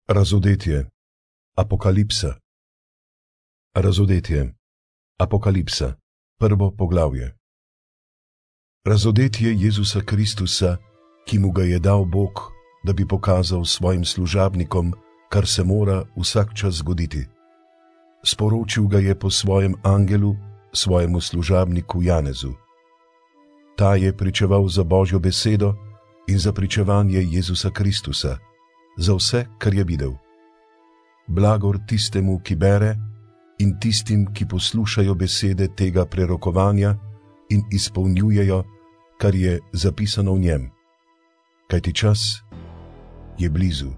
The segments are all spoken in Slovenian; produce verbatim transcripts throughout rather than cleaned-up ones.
Razodetje. Apokalipsa. Razodetje. Apokalipsa. Prvo poglavje. Razodetje Jezusa Kristusa, ki mu ga je dal Bog, da bi pokazal svojim služabnikom, kar se mora vsak čas zgoditi. Sporočil ga je po svojem angelu, svojemu služabniku Janezu. Ta je pričeval za Božjo besedo in za pričevanje Jezusa Kristusa, za vse, kar je videl. Blagor tistemu, ki bere, in tistim, ki poslušajo besede tega prerokovanja in izpolnjujejo, kar je zapisano v njem. Kajti čas je blizu.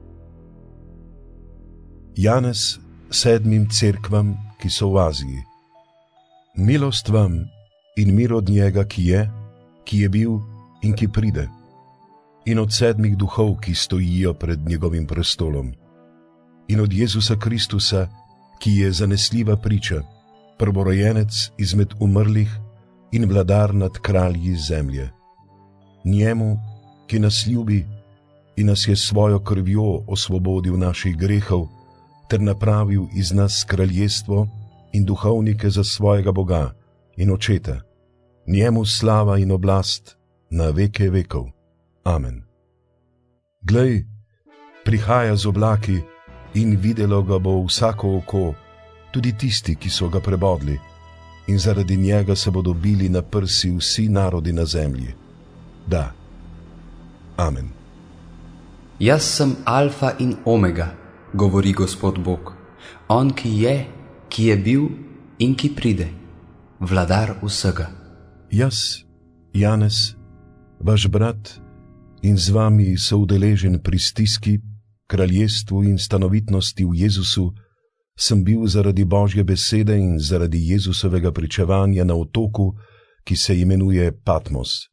Janez sedmim cerkvam, ki so v Aziji. Milost vam in mir od njega, ki je, ki je bil in ki pride, in od sedmih duhov, ki stojijo pred njegovim prestolom, in od Jezusa Kristusa, ki je zanesljiva priča, prvorojenec izmed umrlih in vladar nad kralji zemlje. Njemu, ki nas ljubi in nas je svojo krvjo osvobodil naših grehov, ter napravil iz nas kraljestvo in duhovnike za svojega Boga in Očeta. Njemu slava in oblast na veke vekov. Amen. Glej, prihaja z oblaki in videlo ga bo vsako oko, tudi tisti, ki so ga prebodli, in zaradi njega se bodo bili na prsi vsi narodi na zemlji. Da. Amen. Jaz sem Alfa in Omega, govori Gospod Bog, on, ki je, ki je bil in ki pride, vladar vsega. Jaz, Janez, vaš brat, in z vami soudeležen pri stiski, kraljestvu in stanovitnosti v Jezusu, sem bil zaradi Božje besede in zaradi Jezusovega pričevanja na otoku, ki se imenuje Patmos.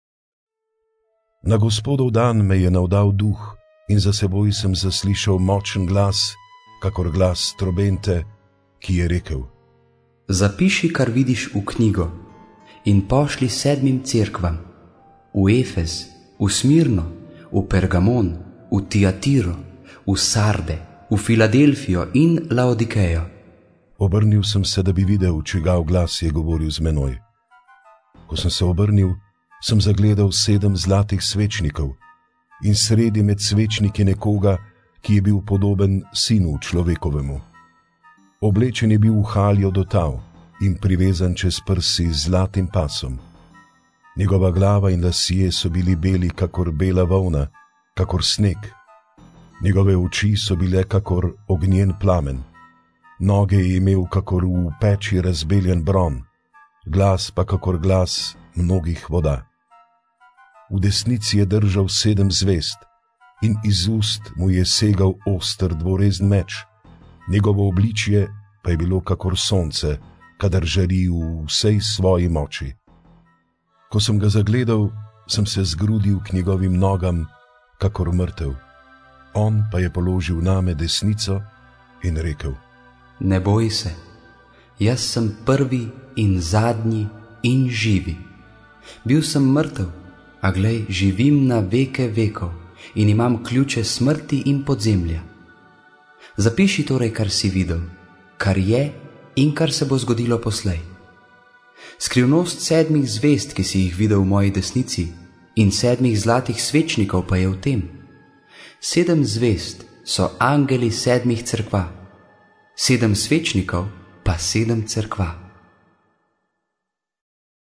Na Gospodov dan me je navdal duh in za seboj sem zaslišal močen glas, kakor glas trobente, ki je rekel: Zapiši, kar vidiš v knjigo, in pošli sedmim cerkvam, v Efez, v Smirno, v Pergamon, v Tiatiro, v Sarde, v Filadelfijo in Laodikejo. Obrnil sem se, da bi videl, čigav glas je govoril z menoj. Ko sem se obrnil, sem zagledal sedem zlatih svečnikov in sredi med svečniki nekoga, ki je bil podoben sinu človekovemu. Oblečen je bil v haljo do tal in privezan čez prsi z zlatim pasom. Njegova glava in lasje so bili beli kakor bela volna, kakor sneg. Njegove oči so bile kakor ognjen plamen. Noge je imel kakor v peči razbeljen bron, glas pa kakor glas mnogih voda. V desnici je držal sedem zvezd in iz ust mu je segal oster dvorezen meč. Njegovo obličje pa je bilo kakor sonce, kadar žari v vsej svoji moči. Ko sem ga zagledal, sem se zgrudil k njegovim nogam, kakor mrtev. On pa je položil name desnico in rekel: Ne boj se, jaz sem prvi in zadnji in živi. Bil sem mrtev, a glej, živim na veke vekov in imam ključe smrti in podzemlja. Zapiši torej, kar si videl, kar je in kar se bo zgodilo poslej. Skrivnost sedmih zvezd, ki si jih videl v moji desnici, in sedmih zlatih svečnikov pa je v tem. Sedem zvezd so angeli sedmih cerkva, sedem svečnikov pa sedem cerkva.